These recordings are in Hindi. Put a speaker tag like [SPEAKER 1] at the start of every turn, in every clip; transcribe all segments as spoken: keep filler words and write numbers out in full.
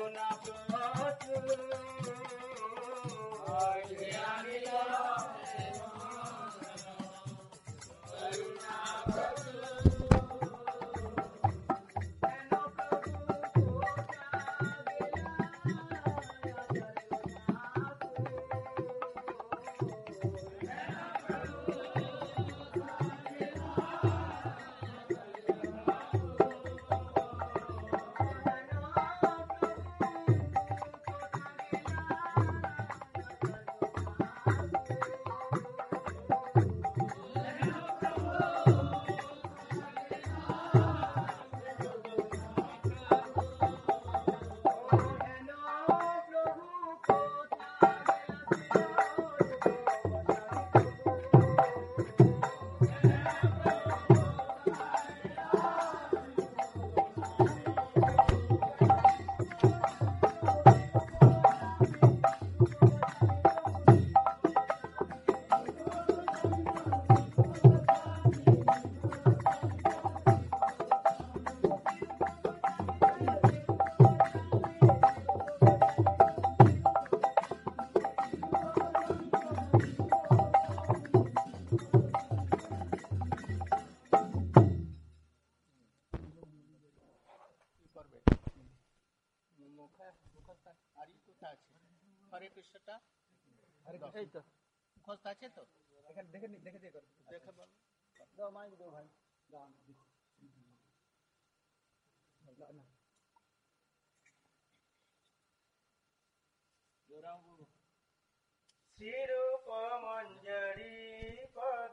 [SPEAKER 1] হরে কৃষ্ণটা এই তো মুখস্থ আছে তো এখানে দেখে দেখে দিয়ে করো দেখে বল দাও মাইক দাও ভাই দাও না জোরাও বলো শ্রীরূপ মঞ্জরি পদ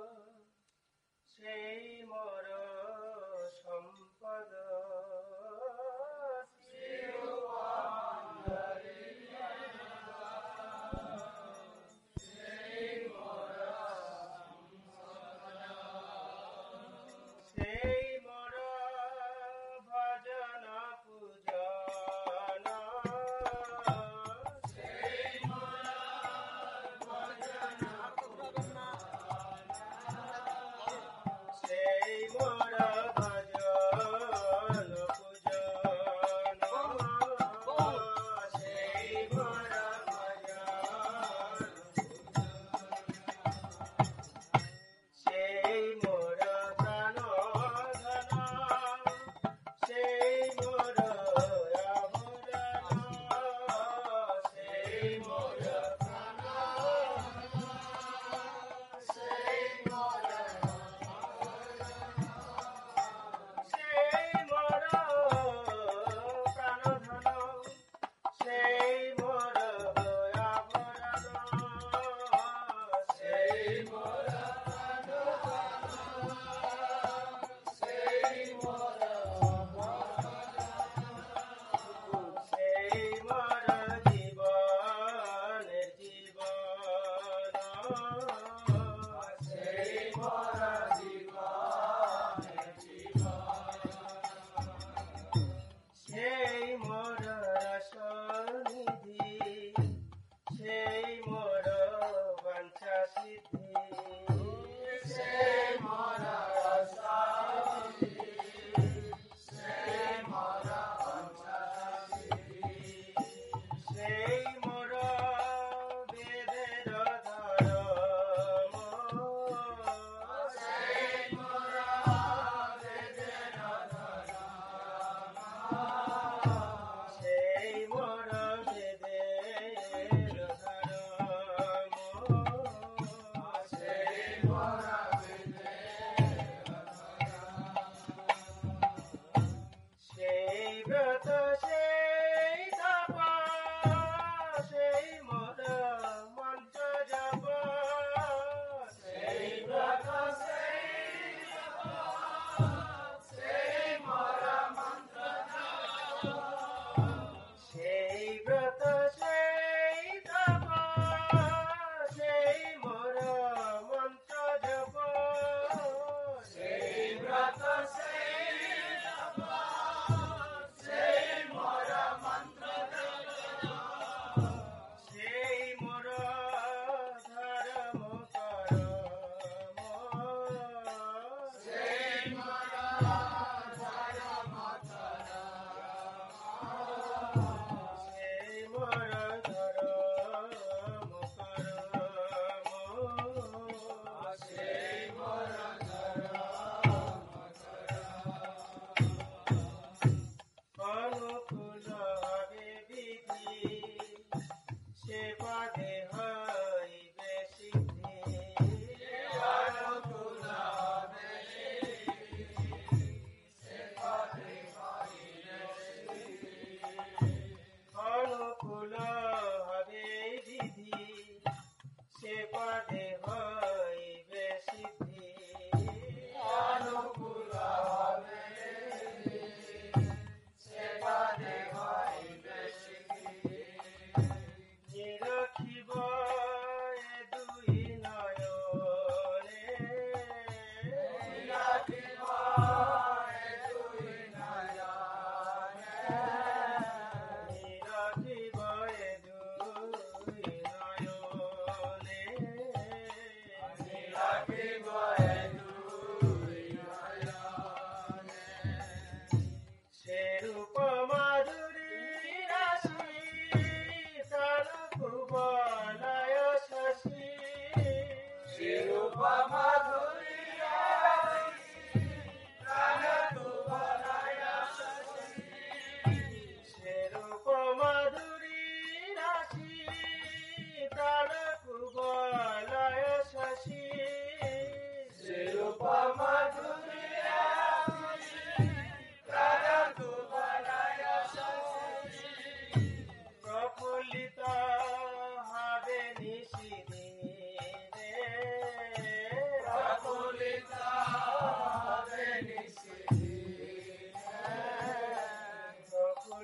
[SPEAKER 1] সেই মোর সম্পদ Hey,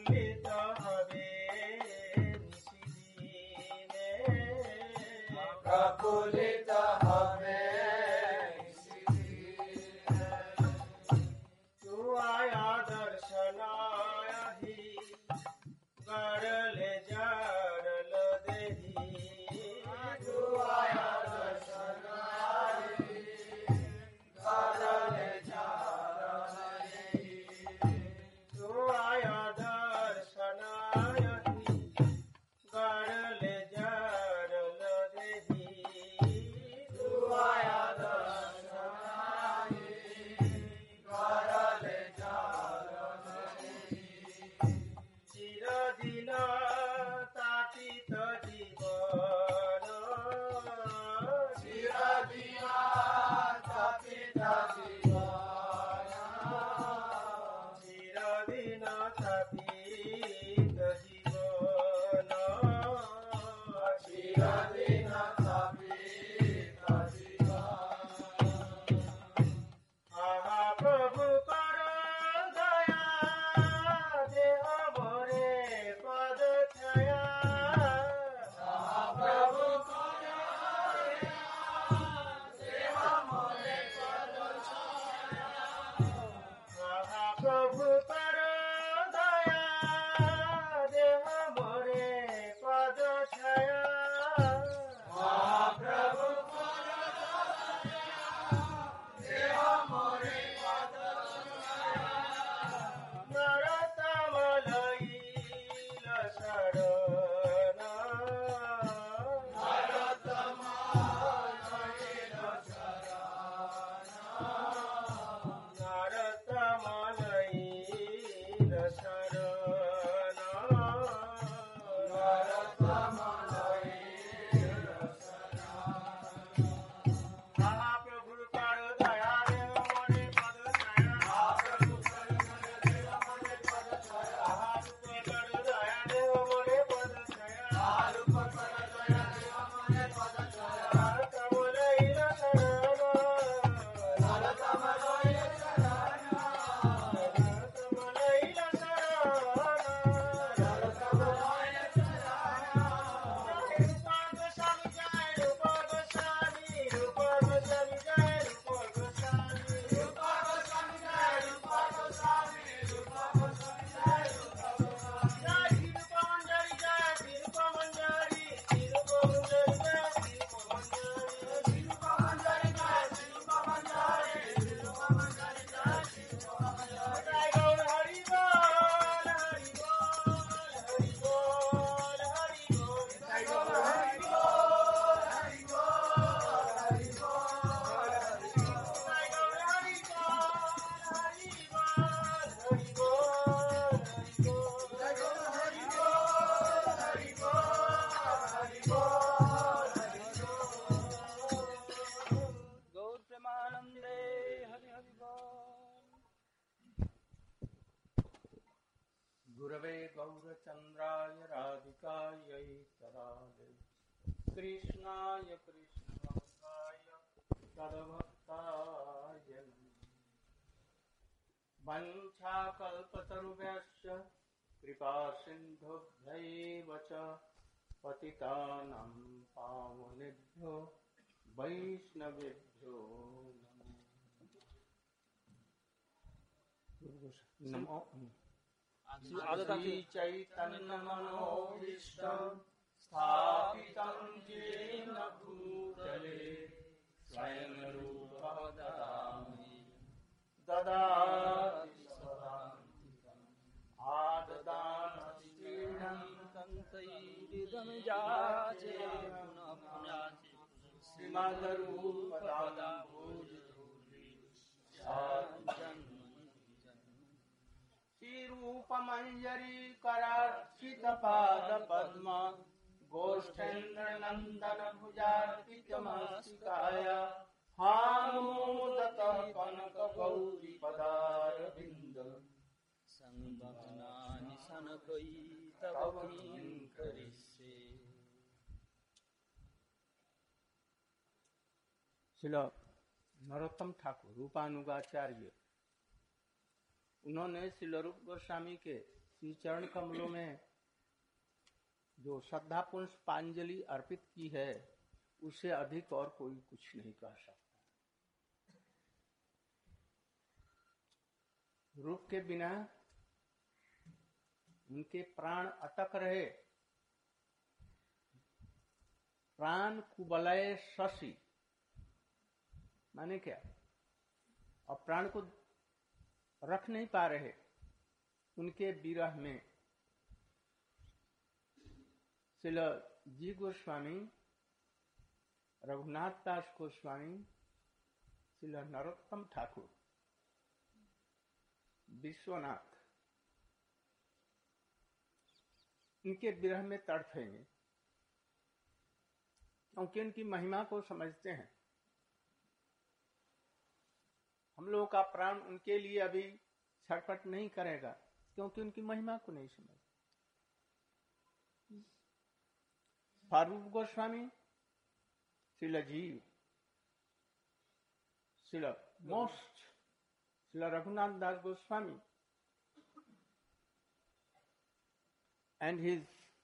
[SPEAKER 2] প্রফুল্লিত হবে নিশিদিনে, প্রফুল্লিত হবে নিশিদিনে। তুয়া দর্শনাহি গড়লে জড়ল দেহি, তুয়া দর্শনাহি গড়লে জড়ল দেহি, তুয়া দর্শনাহি গড়লে জড়ল দেহি, তুয়া দর্শনাহি গড়লে জড়ল দেহি। চিরদিন তাপিত জীবন, চিরদিন তাপিত জীবন, চিরদিন তাপিত জীবন, চিরদিন তাপিত জীবন। আহা প্রভু কর দয়া, দেহ মোরে পদ ছায়া, আহা প্রভু কর দয়া, দেহ মোরে পদ ছায়া, আহা প্রভু কর দয়া, দেহ মোরে পদ ছায়া, আহা প্রভু কর দয়া, দেহ মোরে পদ ছায়া। নরতম লইল শরণ, নরতম লইল শরণ, নরতম লইল শরণ, নরতম লইল শরণ। মহাপ্রভু কর দয়া, দেহ মোরে পদ ছায়া, মহাপ্রভু কর দয়া, দেহ মোরে পদ ছায়া, মহারূপ কর দয়া, দেহ মোরে পদ ছায়া, মহারূপ কর দয়া, দেহ মোরে পদ ছায়া। নরতম লইল শরণ, নরতম লইল শরণ, নরতম লইল শরণ, নরতম লইল শরণ। জয় রূপ গোস্বামী জয় রূপ গোস্বামী, রূপ গোস্বামী জয় রূপ গোস্বামী, রূপ গোস্বামী জয় রূপ গোস্বামী, রূপ গোস্বামী জয় রূপ গোস্বামী, জয় শ্রীরূপ মঞ্জরি জয় শ্রীরূপ মঞ্জরি, জয় শ্রীরূপ মঞ্জরি জয় শ্রীরূপ মঞ্জরি, জয় শ্রীরূপ মঞ্জরি, শ্রীরূপ মঞ্জরি জয় শ্রীরূপ মঞ্জরি। জয় গৌর হরি বল, হরি বল, হরি বল, হরি বল। জয় গৌর হরি বল, হরি বল, হরি বল, হরি বল। জয় গৌর হরি বল, হরি বল, হরি বল, হরি বল। জয় গৌর হরি বল, হরি বল, হরি বল, হরি বল।
[SPEAKER 1] गौर प्रेमानंदे हरि हरि बोल।
[SPEAKER 2] गुरवे गौरचन्द्राय राधिकायै तराले, कृष्णाय कृष्णभक्ताय तद्भक्ताय नमः। वञ्चाकल्पतरुभ्यश्च कृपा सिन्धुभ्यैव च पतितानां पावनेभ्यो वैष्णवेभ्यो नमो। श्री चैतन्यमनोभीष्टं स्थापितं येन भूतले, स्वयं रूपः ददामि ददाति स्वदान्तिकम्। आददानस्तीर्णं
[SPEAKER 1] तन्तैरिदं जाचे पुनः पुनः
[SPEAKER 2] श्रीमद्रूपदाम्बोजधूली श्रीरूपमञ्जरी करार्चितपादपद्म, गोष्ठेन्द्रनन्दन भुजार्पितमस्तकाय, हामोदतः कनकगौरीपदारविन्द,
[SPEAKER 1] संवहनानि सनकै तव किं करिष्ये।
[SPEAKER 2] श्रील नरोत्तम ठाकुर रूपानुगाचार्य, उन्होंने श्रील रूप गोस्वामी के
[SPEAKER 1] श्री चरण कमलों में जो श्रद्धा पुष्पांजलि अर्पित की है उससे अधिक और कोई कुछ नहीं कह सकता। रूप के बिना उनके प्राण अटक रहे। प्राण कुबलय शशि माने क्या? और प्राण को रख नहीं पा रहे उनके विरह में। श्रील जी गोस्वामी, रघुनाथ दास गोस्वामी, श्रील नरोत्तम ठाकुर, विश्वनाथ इनके विरह में तड़फेंगे क्योंकि उनकी महिमा को समझते हैं। हम लोगों का प्राण उनके लिए अभी छटपट नहीं करेगा क्योंकि उनकी महिमा को नहीं समझ। Farooq Goswami, Srila Jiva, Srila most Srila Raghunath Das Goswami and his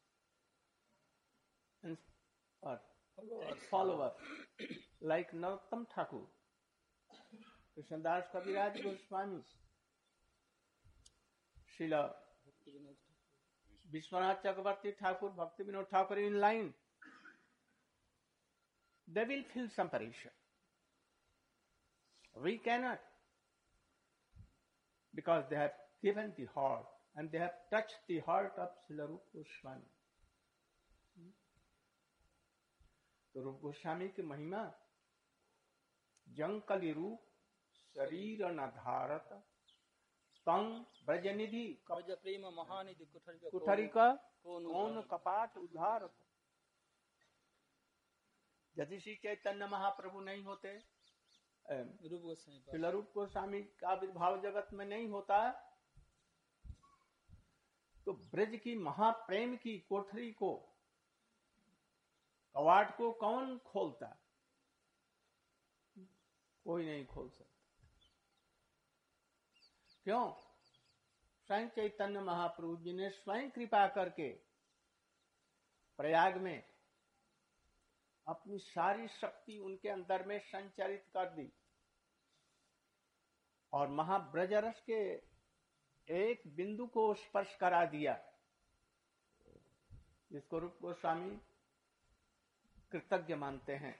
[SPEAKER 1] and, or, follower like Narottam Thakur, Krishnadas Kaviraj Goswami, Srila Vishwanath Chakravarti Thakur, Bhakti Vinod Thakur in line, they will feel some pressure. We cannot, because they have given the heart and they have touched the heart of Srila Rupa Goswami. तो रूप गोस्वामी की महिमा जंकली रूप शरीर न धारत तंग ब्रजनिधि
[SPEAKER 3] ब्रज प्रेम महानिधि
[SPEAKER 1] कुठरी का कौन कपाट उद्धारत। यदि श्री चैतन्य महाप्रभु नहीं होते,
[SPEAKER 3] रूप गोस्वामी
[SPEAKER 1] श्रील रूप गोस्वामी का आविर्भाव जगत में नहीं होता, तो ब्रज की महाप्रेम की कोठरी को, कवाट को कौन खोलता? कोई नहीं खोल सकता। क्यों? स्वयं चैतन्य महाप्रभु जी ने स्वयं कृपा करके प्रयाग में अपनी सारी शक्ति उनके अंदर में संचारित कर दी और महाब्रजरस के एक बिंदु को स्पर्श करा दिया, जिसको रूप गोस्वामी कृतज्ञ मानते हैं।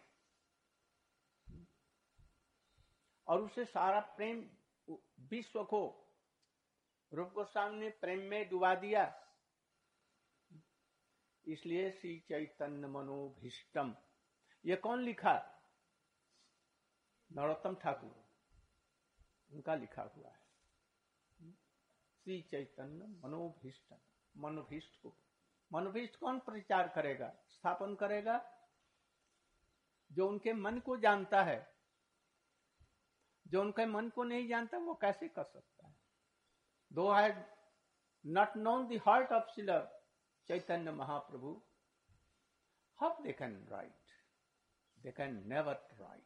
[SPEAKER 1] और उसे सारा प्रेम विश्व को रूप गोस्वामी ने प्रेम में डुबा दिया। इसलिए श्री चैतन्य मनोभीष्टम, ये कौन लिखा? नरोत्तम ठाकुर, उनका लिखा हुआ है। श्री चैतन्य मनोभीष्ट, मनोभीष्ट को मनोभीष्ट कौन प्रचार करेगा, स्थापन करेगा? जो उनके मन को जानता है। जो उनके मन को नहीं जानता वो कैसे कर सकता है? Though had not known the heart of Shri Chaitanya Mahaprabhu, how they can write? They can never write.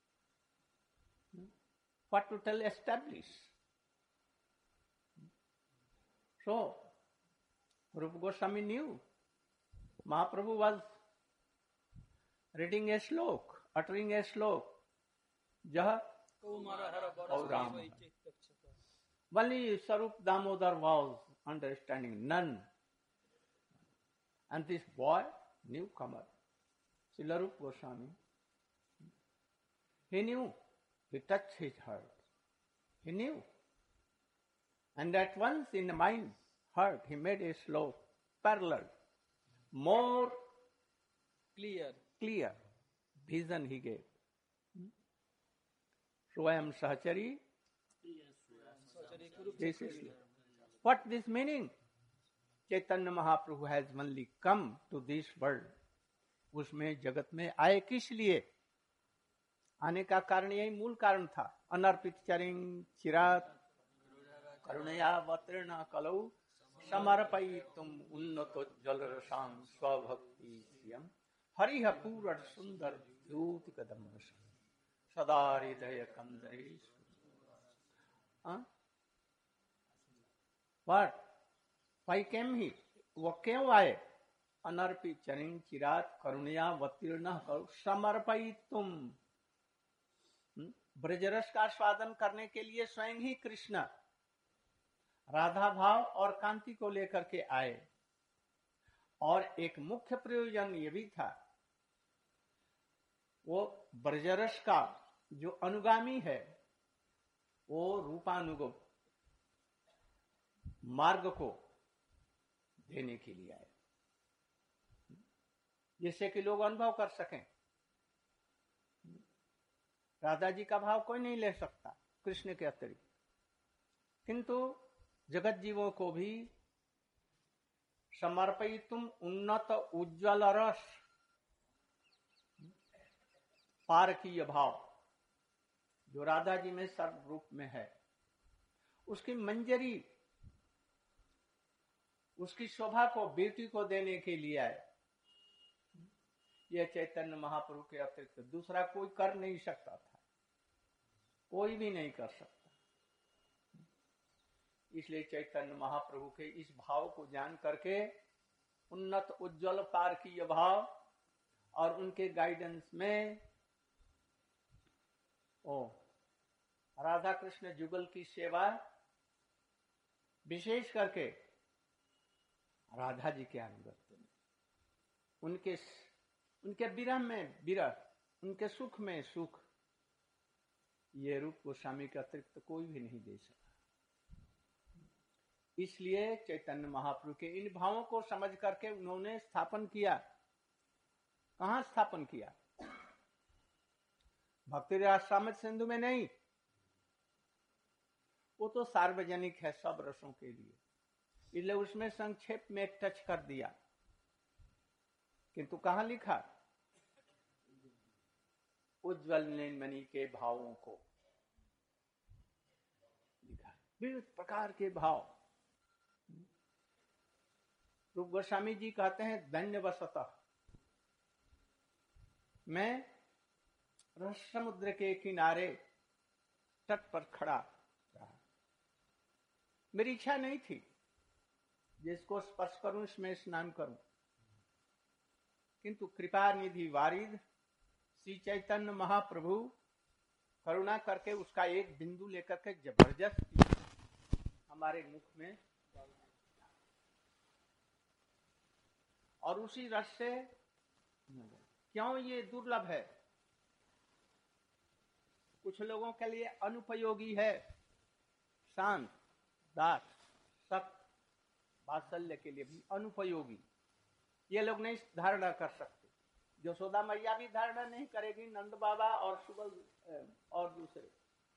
[SPEAKER 1] What to tell establish? So, Rupa Goswami knew Mahaprabhu was reading a slok, uttering a slok. Jaha Aurama. Only Sarup Damodar was understanding, none. And this boy, newcomer, Srila Rupa Goswami, he knew, he touched his heart. He knew. And at once in the mind, heart, he made a slope, parallel, more
[SPEAKER 3] clear,
[SPEAKER 1] clear vision he gave. Swayam Sahachari. This is what this meaning? Chaitanya Mahaprabhu has only come to this world. उसमें जगत में आए किस लिए? आने का कारण यही मूल कारण था। अनर्पित चरिंग चिरात करुणया वत्रेण कलौ समर्पयितुम उन्नतो जलरसां स्वभक्ति श्रियं हरिः पूर्ण सुंदर द्योति कदम्ब सदा हृदय कंदरेश। What? भाई केम ही वो क्यों आए? अनर्पी चरिन चिरात करुणया वतीर्ण समर्पई तुम। ब्रजरस का स्वादन करने के लिए स्वयं ही कृष्ण राधा भाव और कांति को लेकर के आए। और एक मुख्य प्रयोजन ये भी था, वो ब्रजरस का जो अनुगामी है वो रूपानुगो मार्ग को देने के लिए आए, जिससे कि लोग अनुभव कर सकें। राधा जी का भाव कोई नहीं ले सकता कृष्ण के अतिरिक्त, किंतु जगत जीवों को भी समर्पयितुम उन्नत उज्ज्वल रस पारकीय भाव जो राधा जी में सर्व रूप में है, उसकी मंजरी, उसकी शोभा को, ब्यूटी को देने के लिए आए। यह चैतन्य महाप्रभु के अतिरिक्त दूसरा कोई कर नहीं सकता था, कोई भी नहीं कर सकता। इसलिए चैतन्य महाप्रभु के इस भाव को जान करके उन्नत उज्ज्वल पारकीय भाव और उनके गाइडेंस में ओ राधा कृष्ण जुगल की सेवा, विशेष करके राधा जी के अनुगत्य में, उनके उनके विरह में विरह, उनके सुख में सुख, ये रूप गोस्वामी के अतिरिक्त कोई भी नहीं दे सका। इसलिए चैतन्य महाप्रभु के इन भावों को समझ करके उन्होंने स्थापन किया। कहां स्थापन किया? भक्ति रासामृत सिंधु में नहीं, वो तो सार्वजनिक है सब रसों के लिए, इसलिए उसमें संक्षेप में एक टच कर दिया। किंतु कहां लिखा? उज्ज्वल नीलमणि के भावों को लिखा, विविध प्रकार के भाव। रूप गोस्वामी जी कहते हैं, धन्यवशतः मैं रस समुद्र के किनारे तट पर खड़ा रहा। मेरी इच्छा नहीं थी जिसको स्पर्श करूं इसमें स्नान करूं, किंतु कृपा निधि वारिद श्री चैतन्य महाप्रभु करुणा करके उसका एक बिंदु लेकर के जबरदस्त हमारे मुख में, और उसी रस से, क्यों ये दुर्लभ है, कुछ लोगों के लिए अनुपयोगी है, शांत, दास, सख्त, वात्सल्य के लिए भी अनुपयोगी, ये लोग नहीं धारणा कर सकते। यशोदा मैया भी धारणा नहीं करेगी, नंद बाबा और सुबल और दूसरे,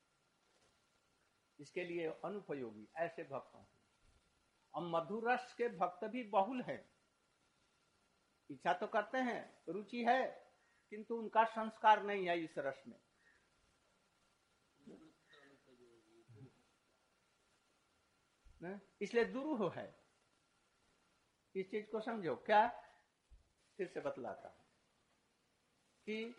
[SPEAKER 1] इसके लिए अनुपयोगी ऐसे भक्तों। अब मधुर रस के भक्त भी बहुल हैं, इच्छा तो करते हैं, रुचि है, किंतु उनका संस्कार नहीं है इस रस में। इसलिए दुरूह है। इस चीज को समझो। क्या? फिर से बतलाता हूं कि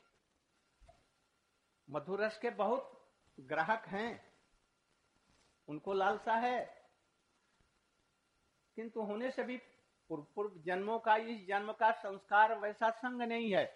[SPEAKER 1] मधुर रस के बहुत ग्राहक हैं, उनको लालसा है, किंतु होने से भी पूर्व पूर्व जन्मों का, इस जन्म का संस्कार वैसा संग नहीं है।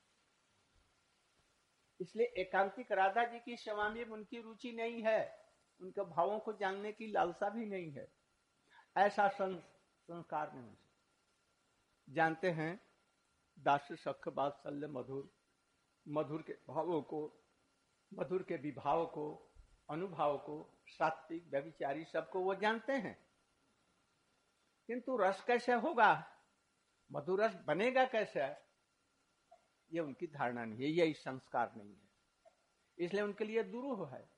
[SPEAKER 1] इसलिए एकांतिक राधा जी की सेवा में उनकी रुचि नहीं है, उनके भावों को जानने की लालसा भी नहीं है, ऐसा संस्कार नहीं है। जानते हैं दास सख वात्सल्य मधुर, मधुर के भावों को, मधुर के विभाव को, अनुभाव को, सात्विक व्यभिचारी सबको वो जानते हैं, किंतु रस कैसे होगा, मधुर रस बनेगा कैसे, ये उनकी धारणा नहीं है, यही संस्कार नहीं है। इसलिए उनके लिए दुरूह है।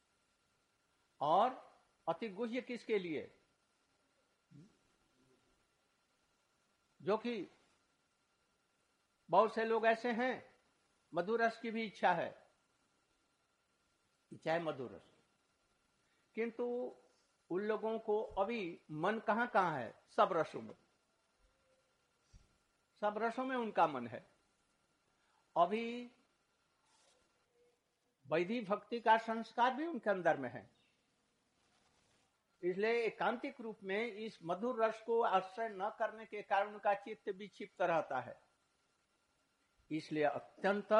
[SPEAKER 1] और अति गुह्य किसके लिए? जो कि बहुत से लोग ऐसे हैं, मधुर रस की भी इच्छा है, इच्छा है मधुर रस, किंतु उन लोगों को अभी मन कहां कहां है? सब रसों में, सब रसों में उनका मन है। अभी वैदिक भक्ति का संस्कार भी उनके अंदर में है, इसलिए एकांतिक रूप में इस मधुर रस को आश्रय न करने के कारण उनका चित्त विक्षिप्त रहता है। इसलिए अत्यंत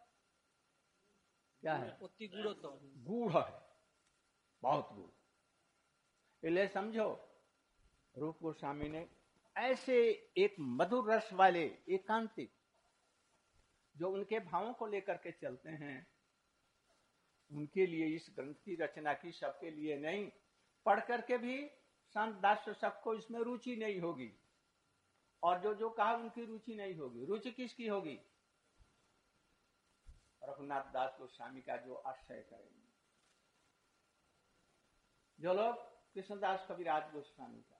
[SPEAKER 1] क्या है,
[SPEAKER 3] अति गूढ़तम,
[SPEAKER 1] गूढ़ है, बहुत गूढ़। इसलिए समझो रूप गोस्वामी ने ऐसे एक मधुर रस वाले एकांतिक जो उनके भावों को लेकर के चलते हैं, उनके लिए इस ग्रंथ की रचना की, सबके लिए नहीं। पढ़ करके भी संत दास सबको इसमें रुचि नहीं होगी, और जो जो कहा उनकी रुचि नहीं होगी। रुचि किसकी होगी? रघुनाथ दास गोस्वामी का जो आश्रय करेंगे, जो लोग कृष्णदास कविराज गोस्वामी का,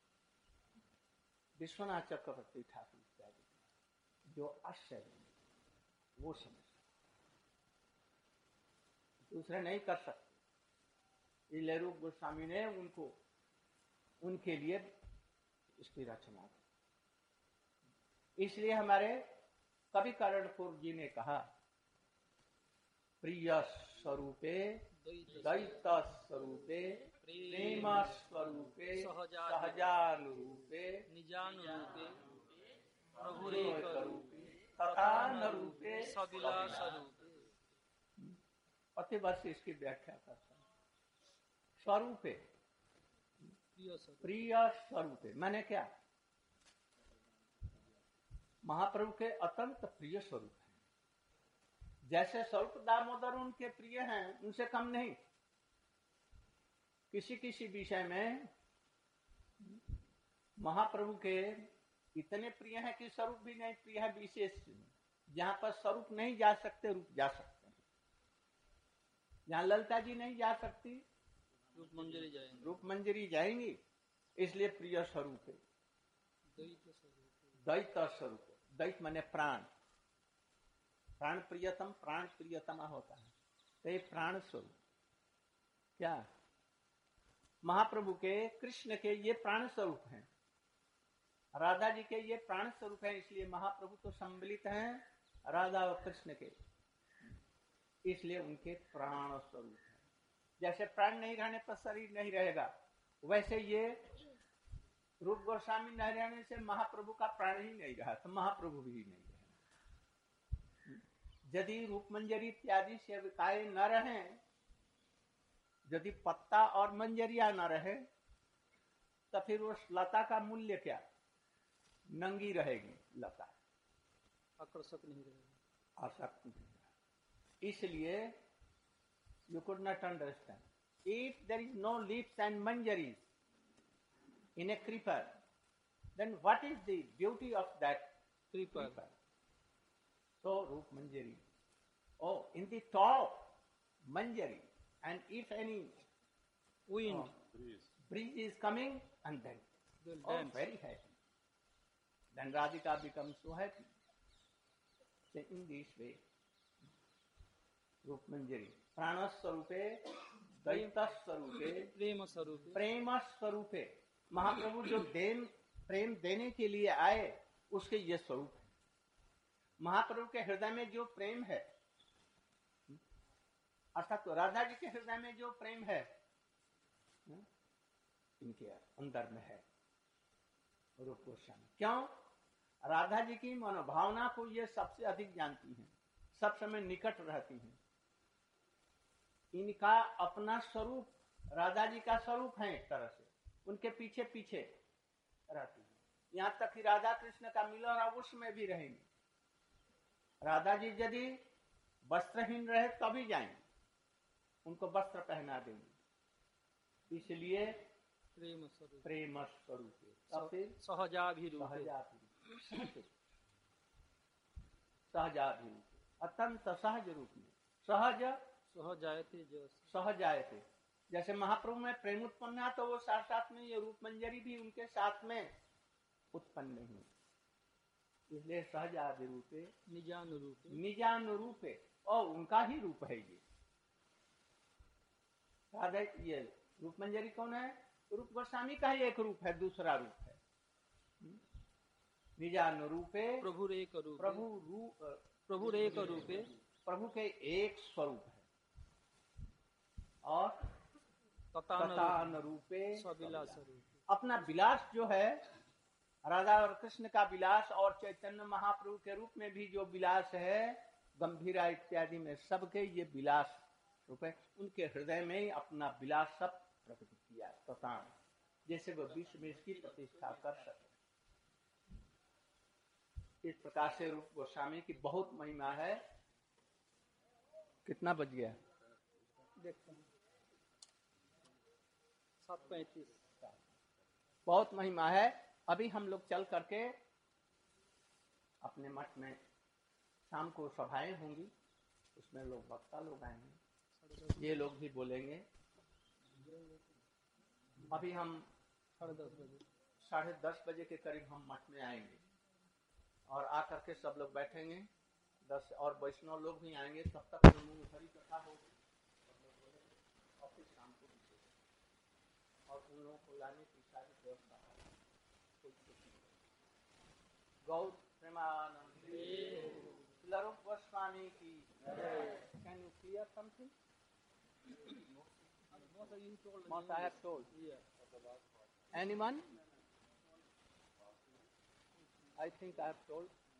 [SPEAKER 1] विश्वनाथ चक्रवर्ती ठाकुर इत्यादि जो आश्रय लेंगे, वो समझ दूसरे नहीं कर सकते। इसलिए रूप गोस्वामी ने उनको, उनके लिए इसकी रचना की। इसलिए हमारे कवि करणपुर जी ने कहा, प्रिय स्वरूपे दैत स्वरूपे प्रेम स्वरूपे सहजानुरूपे
[SPEAKER 3] निजानुरूपे
[SPEAKER 1] प्रभुरेक
[SPEAKER 3] प्रभुरेक
[SPEAKER 1] रूपे तथा न रूपे
[SPEAKER 3] सविलास रूपे।
[SPEAKER 1] अति वर्ष इसकी व्याख्या करता है। स्वरूपे,
[SPEAKER 3] प्रिय स्वरूप,
[SPEAKER 1] प्रिय स्वरूपे माने क्या? महाप्रभु के अत्यंत प्रिय स्वरूप है। जैसे स्वरूप दामोदर उनके प्रिय हैं, उनसे कम नहीं। किसी किसी विषय में महाप्रभु के इतने प्रिय हैं कि स्वरूप भी नहीं प्रिय है। विशेष जहां पर स्वरूप नहीं जा सकते, रूप जा सकते हैं। जहां ललिता जी नहीं जा सकती,
[SPEAKER 3] रूप मंजरी जाएंगे,
[SPEAKER 1] रूप मंजरी जाएंगी। इसलिए प्रिय स्वरूप है,
[SPEAKER 3] द्वैत स्वरूप,
[SPEAKER 1] द्वैत स्वरूप। द्वैत माने प्राण, प्राण प्रियतम, प्राण प्रियतमा होता है। तो ये प्राण स्वरूप क्या? महाप्रभु के, कृष्ण के ये प्राण स्वरूप हैं। राधा जी के ये प्राण स्वरूप है। इसलिए महाप्रभु तो सम्मिलित हैं राधा और कृष्ण के, इसलिए उनके प्राण स्वरूप है। जैसे प्राण नहीं रहने पर शरीर नहीं रहेगा, वैसे ये रूप गोस्वामी नहीं रहने से महाप्रभु का प्राण ही नहीं रहा, तो महाप्रभु भी नहीं रहे। यदि रूप मंजरी इत्यादि सेविकाएं न रहे, यदि पत्ता और मंजरिया न रहे, तो फिर उस लता का मूल्य क्या? नंगी रहेगी लता,
[SPEAKER 3] आकर्षक नहीं रहेगा,
[SPEAKER 1] आसक्त नहीं रहेगा। इसलिए you could not understand. If there is no leaves and manjaris in a creeper, then what is the beauty of that
[SPEAKER 3] कृपा,
[SPEAKER 1] creeper? So, Roop Manjari. Oh, in the top, Manjari. And if any
[SPEAKER 3] wind,
[SPEAKER 1] uh, breeze is coming, and then,
[SPEAKER 3] will
[SPEAKER 1] oh,
[SPEAKER 3] dance.
[SPEAKER 1] very happy. Then Radhika becomes so happy. So in this way, Roop Manjari. Prana Swarupe, Daita Swarupe,
[SPEAKER 3] प्रेम स्वरूप,
[SPEAKER 1] प्रेम स्वरूपे। महाप्रभु जो देन प्रेम देने के लिए आए, उसके ये स्वरूप है। महाप्रभु के हृदय में जो प्रेम है, अर्थात तो राधा जी के हृदय में जो प्रेम है, इनके अंदर में है रूप गोस्वामी। क्यों? राधा जी की मनोभावना को ये सबसे अधिक जानती हैं, सब समय निकट रहती हैं। इनका अपना स्वरूप राधा जी का स्वरूप है, एक तरह से उनके पीछे पीछे रहती है। यहाँ तक कि राधा कृष्ण का मिलन और उसमें भी रहेंगे। राधा जी यदि वस्त्रहीन रहे तभी जाएंगे, उनको वस्त्र पहना देंगे। इसलिए
[SPEAKER 3] प्रेम स्वरूप,
[SPEAKER 1] प्रेम स्वरूप और फिर
[SPEAKER 3] सहजाभिरूप,
[SPEAKER 1] सहजाभिरूप, सहजाभिरूप, अत्यंत सहज रूप में। सहज
[SPEAKER 3] सहजायते जस,
[SPEAKER 1] सहज आए थे। जैसे महाप्रभु में प्रेम उत्पन्न है, तो वो साथ साथ में ये रूप मंजरी भी उनके साथ में उत्पन्न हुई। इसलिए सहज आदिरूपे,
[SPEAKER 3] निजानुरूप,
[SPEAKER 1] निजानुरूप है, और उनका ही रूप है ये। राधा, ये रूप मंजरी कौन है? रूप गोस्वामी का ही एक रूप है, दूसरा रूप है। निजानुरूपे,
[SPEAKER 3] प्रभु एक रूप,
[SPEAKER 1] प्रभु रूप,
[SPEAKER 3] प्रभु एक रूपे,
[SPEAKER 1] प्रभु के एक स्वरूप है। और
[SPEAKER 3] तथा
[SPEAKER 1] तथा
[SPEAKER 3] न
[SPEAKER 1] रूपे
[SPEAKER 3] सविलास रूप
[SPEAKER 1] अपना विलास जो है राधा और कृष्ण का विलास और चैतन्य महाप्रभु के रूप में भी जो विलास है गंभीरा इत्यादि में सबके ये विलास रूप है। उनके हृदय में ही अपना विलास सब प्रकट किया तथा जैसे वो विश्व में इसकी प्रतिष्ठा कर सके। इस प्रकार से रूप गोस्वामी की बहुत महिमा है। कितना बज गया?
[SPEAKER 3] देखते हैं सात पैंतीस
[SPEAKER 1] बहुत महिमा है। अभी हम लोग चल करके अपने मठ में शाम को सभाएं होंगी, उसमें लोग वक्ता लोग आएंगे, ये लोग भी बोलेंगे। अभी हम
[SPEAKER 3] साढ़े दस बजे
[SPEAKER 1] साढ़े दस बजे के करीब हम मठ में आएंगे और आकर के सब लोग बैठेंगे। दस और वैष्णव लोग भी आएंगे। तब तक हरी कथा होगी, सब लोग बोलेंगे और फिर शाम को विशेष और उन लोगों को लाने की सारी व्यवस्था गौर प्रेमानंद लरूप गोस्वामी की। Can you clear something? What I have told. Anyone? I think I have told.